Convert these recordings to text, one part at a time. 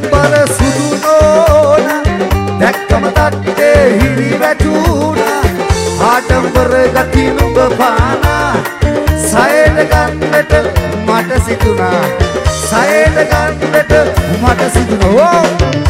පෙම්බර සුදු නෝනා දැක්කම තට්ටේ හිරි වැටුණා ආඩම්බර ගති නුඹ පානා සයයට ගන්නට මට සිතුණා සයයට ගන්නට මට සිතුණා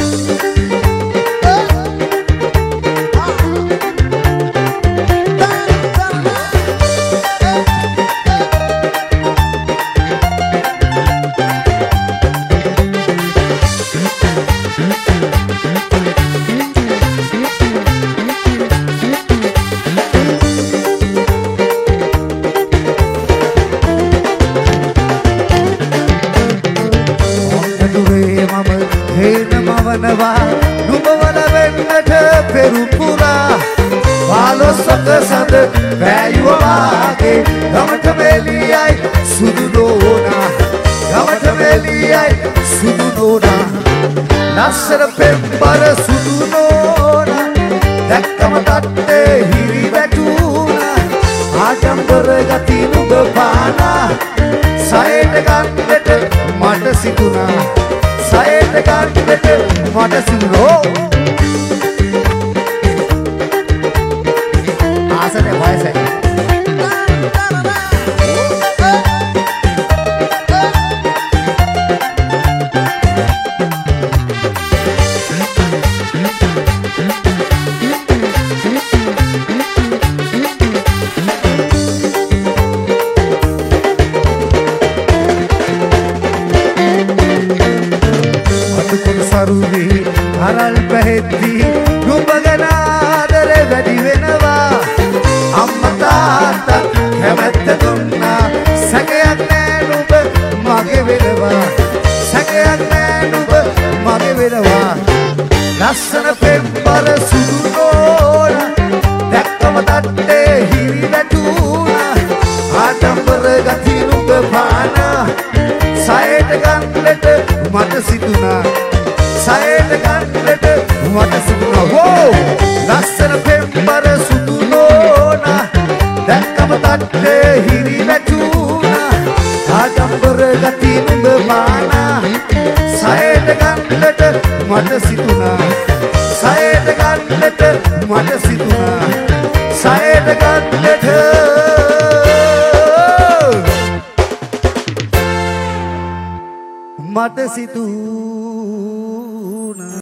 නුඹවල වෙන්නට පෙරුපුරා පාලොස්සක සඳ වැයුවාගේ ගමට මෙලියයි සුදු නෝනා ගමට මෙලියයි සුදු නෝනා ලස්සන පෙම්බර සුදු නෝනා දැක්කම තට්ටේ හිරි වැටුණා ආඩම්බර ගති නුඹ පානා සයට ගන්නට මට සිතුණා සයට ගන්නට මට සිතුණෝ ආසනේ වයසයි සරුවේ හරල් පැහෙද්දී නුඹ ගැන ආදරේ වැඩි වෙනවා අම්මා තාත්තා කැමැත්ත දුන්නා සැකයක් නෑ නුඹ මගේ වෙනවා සැකයක් නෑ නුඹ මගේ වෙනවා ලස්සන පෙම්බර සුදු නෝනා දැක්කම තට්ටේ හිරි වැටුණා ආඩම්බර ගති නුඹ පානා සයට ගන්නට මට සිතුණා සයට ගන්නට මට සිතුණා වෝ ලස්සන පෙම්බර සුදු නෝනා දැක්කම තට්ටේ හිරි වැටුණා ආඩම්බර ගති නුඹ පානා සයට ගන්නට මට සිතුණා සයට ගන්නට මට සිතුණා සයට ගන්නට මට සිතුණා